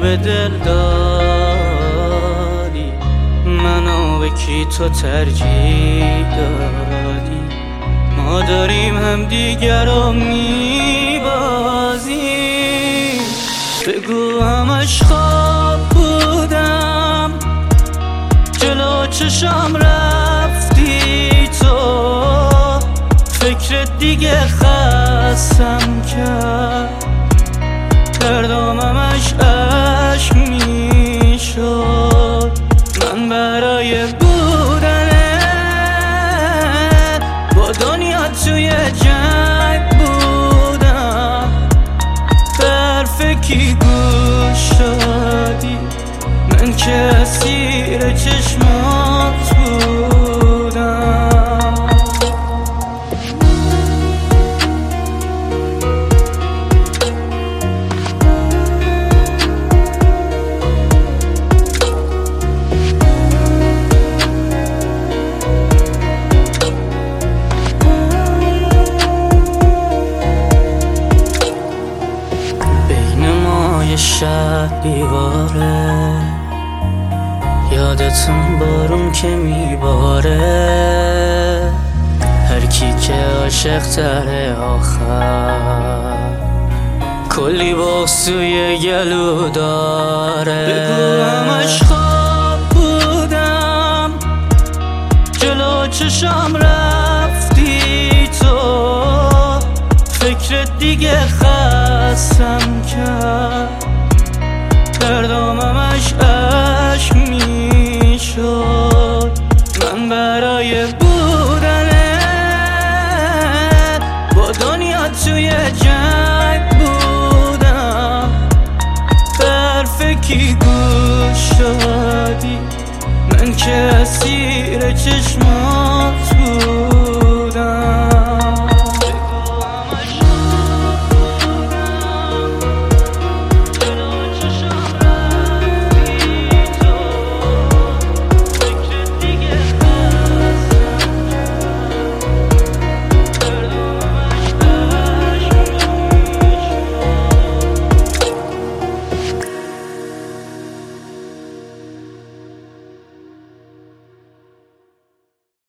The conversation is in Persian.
به دل دادی، منو به کی تو ترجیح دادی؟ ما داریم هم دیگر رو میبازیم. بگو همش خواب بودم، جلو چشم رفتی تو، فکرت دیگه خستم کرد، کردم همش عشق میشد. من برای بودنت با دنیا توی جنگ بودم، به حرف کی گوش دادی؟ من که اسیر چشمات بودم. شهر دیواره، یادتون بارون که میباره، هر کی که عاشق تره آخر کلی بغض توی گلو داره. بگو همش خواب بودم، جلو چشم رفتی تو، فکرت دیگه خستم کرد، کردم همش عشق میشد. من برای بودنت با دنیا توی جنگ بودم، به حرف کی گوش دادی؟ من که اسیر چشمات